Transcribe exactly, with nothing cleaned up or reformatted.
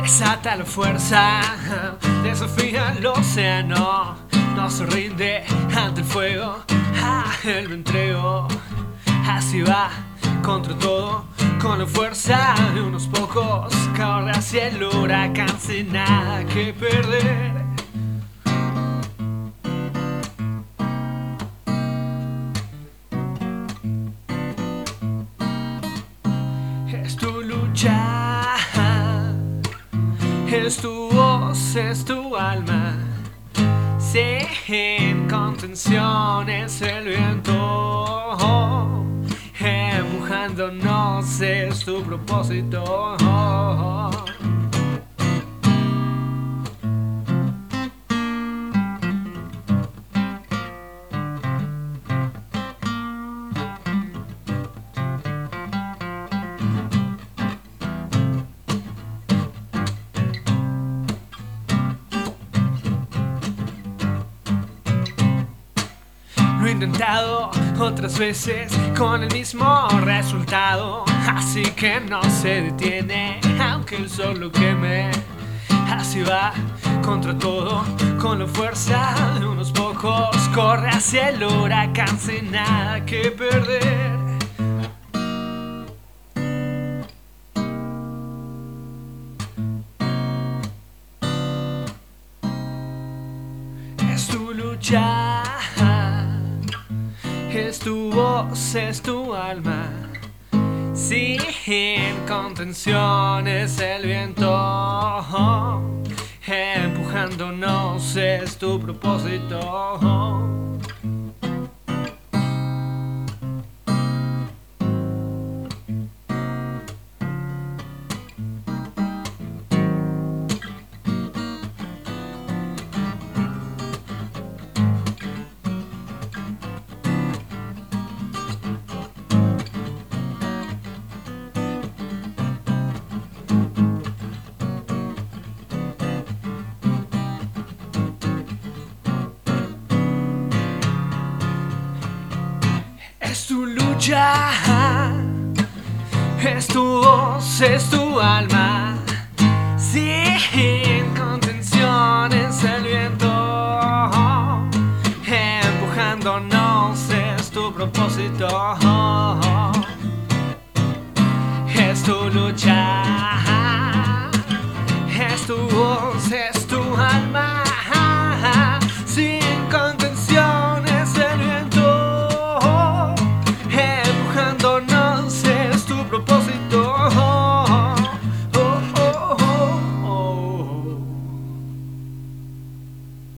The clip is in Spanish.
Desata la fuerza, desafía el océano, no se rinde ante el fuego, a él me entrego. Así va, contra todo, con la fuerza de unos pocos, corre hacia el huracán sin nada que perder. Es tu lucha, es tu voz, es tu alma, sin contención es el viento, empujándonos es tu propósito. Lo he intentado otras veces con el mismo resultado, así que no se detiene aunque el sol lo queme. Así va, contra todo, con la fuerza de unos pocos, corre hacia el huracán sin nada que perder. Es tu lucha, es tu voz, es tu alma, sin contención es el viento, empujándonos es tu propósito. Es tu lucha, es tu voz, es tu alma, sin contención es el viento, empujándonos es tu propósito. Es tu lucha, es tu voz, es